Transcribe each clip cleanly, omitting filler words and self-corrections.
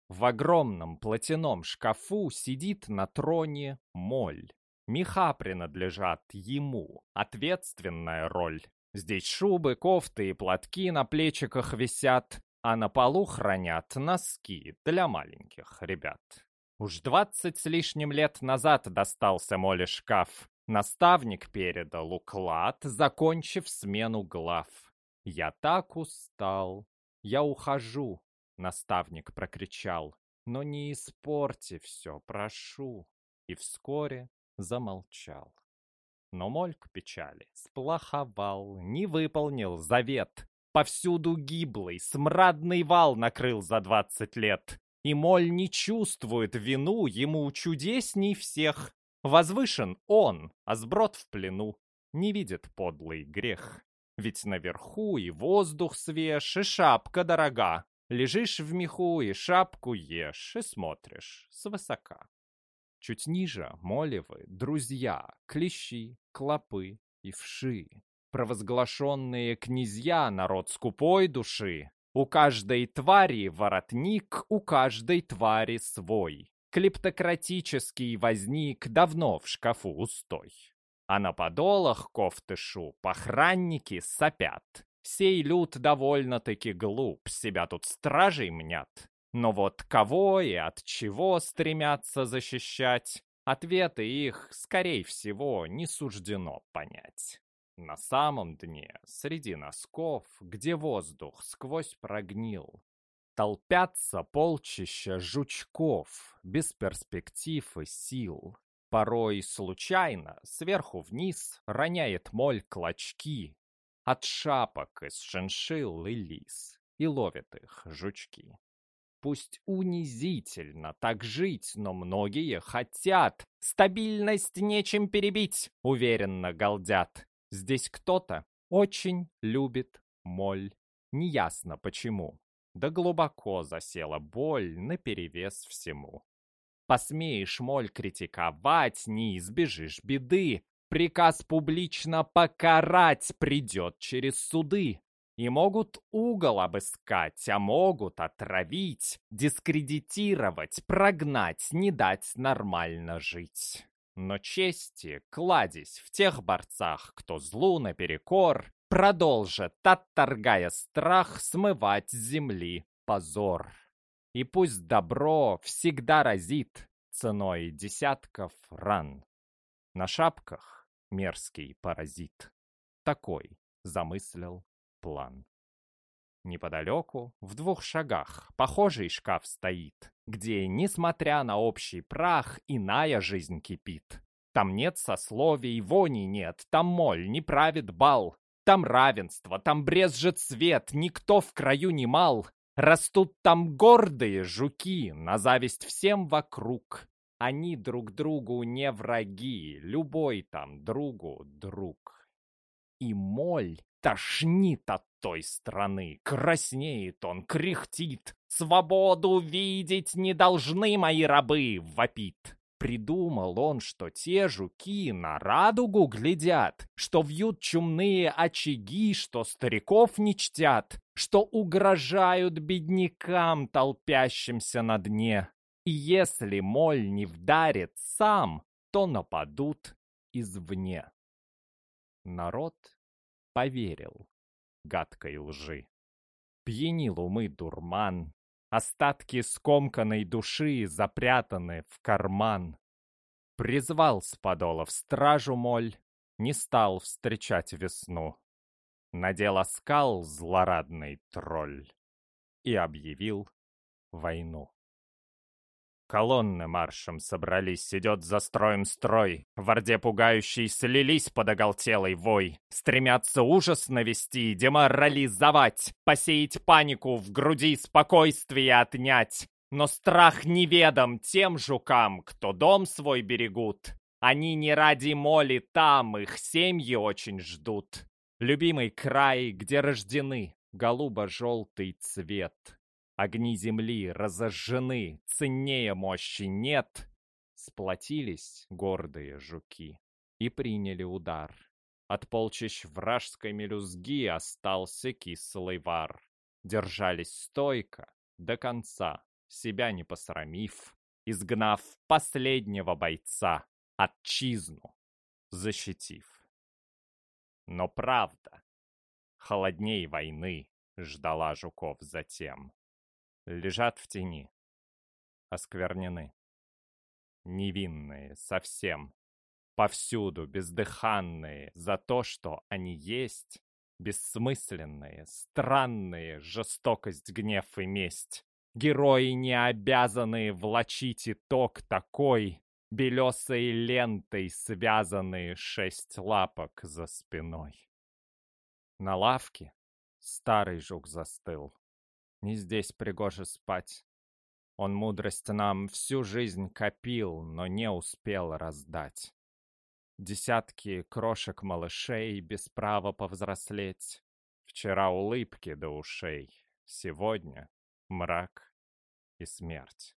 В огромном платяном шкафу сидит на троне моль. Меха принадлежат ему, ответственная роль. Здесь шубы, кофты и платки на плечиках висят, а на полу хранят носки для маленьких ребят. Уж 20 с лишним лет назад достался Моле шкаф. Наставник передал уклад, закончив смену глав. «Я так устал, я ухожу», — наставник прокричал. «Но не испорти все, прошу». И вскоре замолчал. Но моль к печали сплоховал, не выполнил завет. Повсюду гиблый, смрадный вал накрыл за 20 лет. И моль не чувствует вину, ему чудесней всех. Возвышен он, а сброд в плену, не видит подлый грех. Ведь наверху и воздух свеж, и шапка дорога. Лежишь в меху и шапку ешь, и смотришь свысока. Чуть ниже молевы, друзья, клещи, клопы и вши. Провозглашенные князья, народ скупой души. У каждой твари воротник, у каждой твари свой. Клептократический возник давно в шкафу устой. А на подолах кофты шуб охранники сопят. Сей люд довольно-таки глуп, себя тут стражей мнят. Но вот кого и от чего стремятся защищать, ответы их, скорей всего, не суждено понять. На самом дне, среди носков, где воздух сквозь прогнил, толпятся полчища жучков, без перспектив и сил. Порой случайно, сверху вниз, роняет моль клочки от шапок из шиншилл и лис, и ловят их жучки. Пусть унизительно так жить, но многие хотят. Стабильность нечем перебить, уверенно галдят. Здесь кто-то очень любит моль. Неясно почему. Да глубоко засела боль наперевес всему. Посмеешь моль критиковать, не избежишь беды. Приказ публично покарать придет через суды. И могут угол обыскать, а могут отравить, дискредитировать, прогнать, не дать нормально жить. Но чести кладезь в тех борцах, кто злу наперекор, продолжит, отторгая страх, смывать с земли позор. И пусть добро всегда разит ценой десятков ран. На шапках мерзкий паразит. Такой замыслил план. Неподалеку, в 2 шагах, похожий шкаф стоит, где, несмотря на общий прах, иная жизнь кипит. Там нет сословий, вони нет, там моль не правит бал, там равенство, там брезжит свет, никто в краю не мал. Растут там гордые жуки, на зависть всем вокруг. Они друг другу не враги, любой там другу друг. И моль тошнит от той страны, краснеет он, кряхтит. «Свободу видеть не должны мои рабы!» — вопит. Придумал он, что те жуки на радугу глядят, что вьют чумные очаги, что стариков не чтят, что угрожают беднякам, толпящимся на дне. И если моль не вдарит сам, то нападут извне. Народ поверил гадкой лжи. Пьянил умы дурман, остатки скомканной души запрятаны в карман. Призвал с подолов стражу моль, не стал встречать весну. Надел оскал злорадный тролль и объявил войну. Колонны маршем собрались, идет за строем строй. В орде пугающей слились под оголтелый вой. Стремятся ужас навести, деморализовать, посеять панику, в груди спокойствие отнять. Но страх неведом тем жукам, кто дом свой берегут. Они не ради моли там, их семьи очень ждут. Любимый край, где рождены, голубо-желтый цвет. Огни земли разожжены, ценнее мощи нет. Сплотились гордые жуки и приняли удар. От полчищ вражеской мелюзги остался кислый вар. Держались стойко до конца, себя не посрамив, изгнав последнего бойца, отчизну защитив. Но правда, холодней войны ждала жуков затем. Лежат в тени, осквернены, невинные совсем, повсюду бездыханные за то, что они есть, бессмысленные, странные, жестокость, гнев и месть. Герои, не обязанные влачить итог такой, белесой лентой связанные 6 лапок за спиной. На лавке старый жук застыл. Не здесь пригоже спать. Он мудрость нам всю жизнь копил, но не успел раздать. Десятки крошек малышей без права повзрослеть. Вчера улыбки до ушей, сегодня мрак и смерть.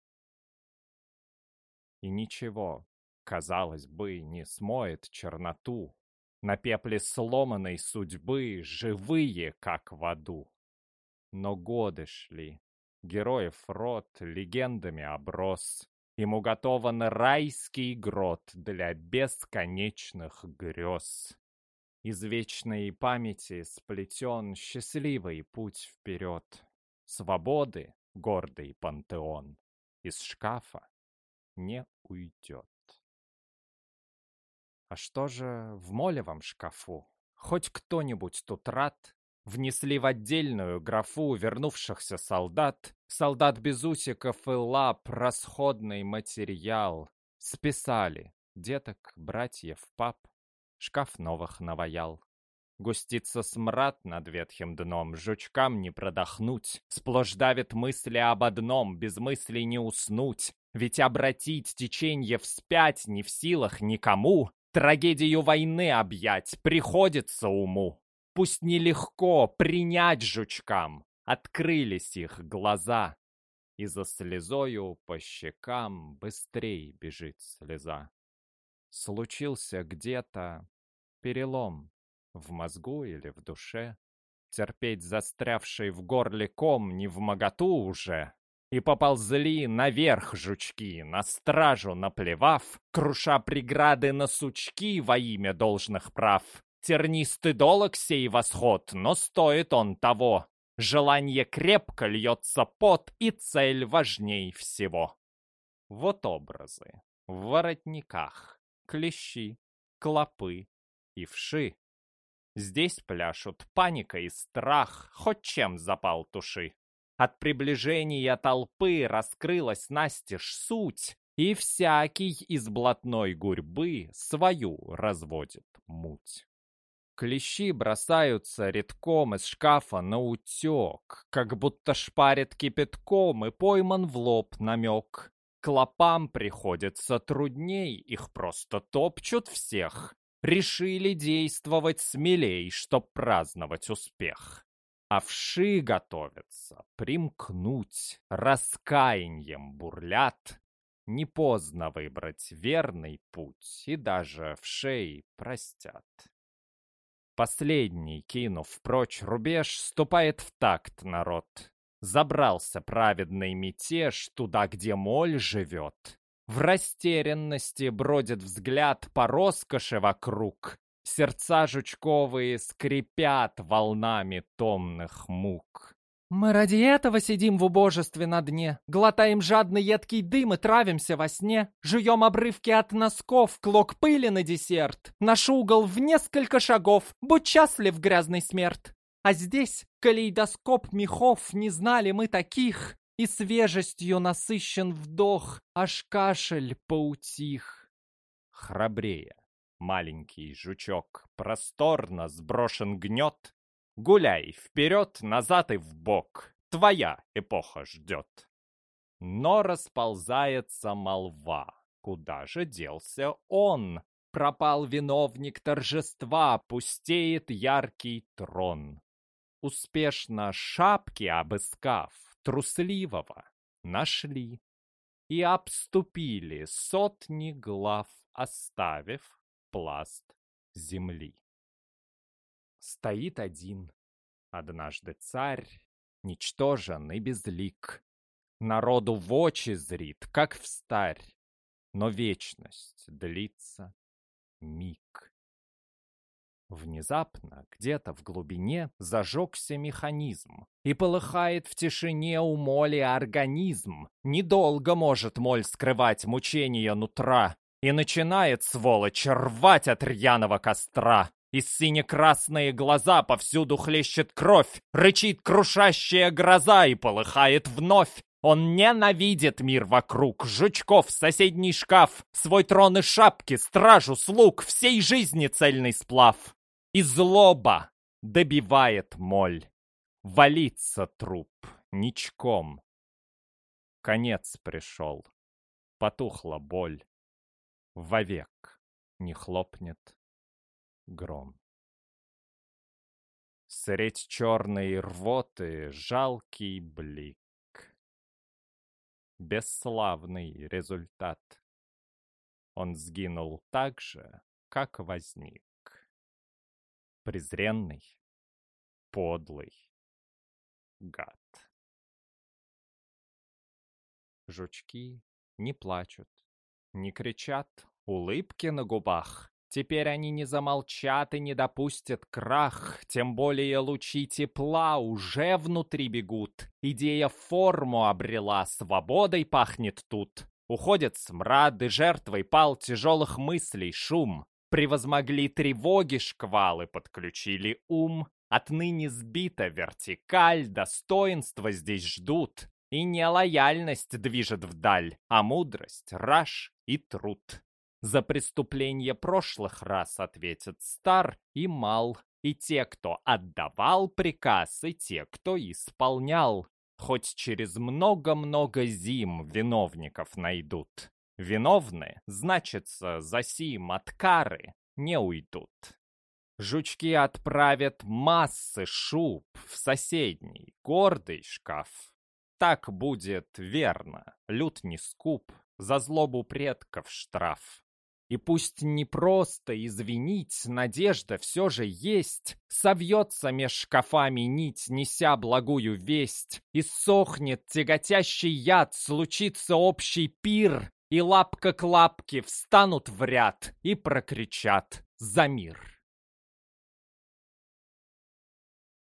И ничего, казалось бы, не смоет черноту. На пепле сломанной судьбы живые, как в аду. Но годы шли, героев род легендами оброс. Им уготован райский грот для бесконечных грез. Из вечной памяти сплетен счастливый путь вперед. Свободы гордый пантеон из шкафа не уйдет. А что же в молевом шкафу? Хоть кто-нибудь тут рад? Внесли в отдельную графу вернувшихся солдат, солдат без усиков и лап, расходный материал. Списали деток, братьев, пап, шкаф новых наваял. Густится смрад над ветхим дном, жучкам не продохнуть. Сплошь давит мысли об одном, без мыслей не уснуть. Ведь обратить теченье вспять не в силах никому. Трагедию войны объять приходится уму. Пусть нелегко принять жучкам, открылись их глаза, и за слезою по щекам быстрей бежит слеза. Случился где-то перелом в мозгу или в душе, терпеть застрявший в горле ком невмоготу уже. И поползли наверх жучки, на стражу наплевав, круша преграды на сучки во имя должных прав. Тернистый долог сей восход, но стоит он того. Желание крепко льется пот, и цель важней всего. Вот образы в воротниках, клещи, клопы и вши. Здесь пляшут паника и страх, хоть чем запал туши. От приближения толпы раскрылась настежь суть, и всякий из блатной гурьбы свою разводит муть. Клещи бросаются редком из шкафа на утек, как будто шпарит кипятком и пойман в лоб намек. Клопам приходится трудней, их просто топчут всех. Решили действовать смелей, чтоб праздновать успех. А вши готовятся примкнуть, раскаяньем бурлят. Не поздно выбрать верный путь, и даже вшей простят. Последний, кинув прочь рубеж, ступает в такт народ. Забрался праведный мятеж туда, где моль живет. В растерянности бродит взгляд по роскоши вокруг. Сердца жучковые скрипят волнами томных мук. Мы ради этого сидим в убожестве на дне, глотаем жадный едкий дым и травимся во сне, жуем обрывки от носков, клок пыли на десерт. Наш угол в несколько шагов, будь счастлив, грязный смерть. А здесь калейдоскоп мехов, не знали мы таких, и свежестью насыщен вдох, аж кашель поутих. Храбрее, маленький жучок, просторно сброшен гнет. Гуляй вперед, назад и вбок, твоя эпоха ждет. Но расползается молва, куда же делся он? Пропал виновник торжества, пустеет яркий трон. Успешно шапки обыскав, трусливого нашли и обступили сотни глав, оставив пласт земли. Стоит один, однажды царь, ничтожен и безлик. народу в очи зрит, как встарь, но вечность длится миг. Внезапно, где-то в глубине, зажегся механизм, и полыхает в тишине у моли организм. Недолго может моль скрывать мучения нутра, и начинает, сволочь, рвать от рьяного костра. И сине-красные глаза повсюду хлещет кровь, рычит крушащая гроза и полыхает вновь. Он ненавидит мир вокруг, жучков, соседний шкаф, свой трон и шапки, стражу, слуг, всей жизни цельный сплав. И злоба добивает моль. Валится труп ничком. Конец пришел. Потухла боль. Вовек не хлопнет гром. Средь черной рвоты жалкий блик. Бесславный результат. Он сгинул так же, как возник. Презренный, подлый гад. Жучки не плачут, не кричат, улыбки на губах. Теперь они не замолчат и не допустят крах. Тем более лучи тепла уже внутри бегут. Идея форму обрела, свободой пахнет тут. Уходят смрады, жертвой пал тяжелых мыслей шум. Превозмогли тревоги шквалы, подключили ум. Отныне сбита вертикаль, достоинства здесь ждут. И не лояльность движет вдаль, а мудрость, раж и труд. За преступления прошлых раз ответят стар и мал. И те, кто отдавал приказ, и те, кто исполнял. Хоть через много-много зим виновников найдут. Виновны, значится, за сим от кары не уйдут. Жучки отправят массы шуб в соседний, гордый шкаф. Так будет верно, люд не скуп, за злобу предков штраф. И пусть не просто извинить, надежда все же есть. Совьется меж шкафами нить, неся благую весть. И сохнет тяготящий яд, случится общий пир. И лапка к лапке встанут в ряд и прокричат за мир.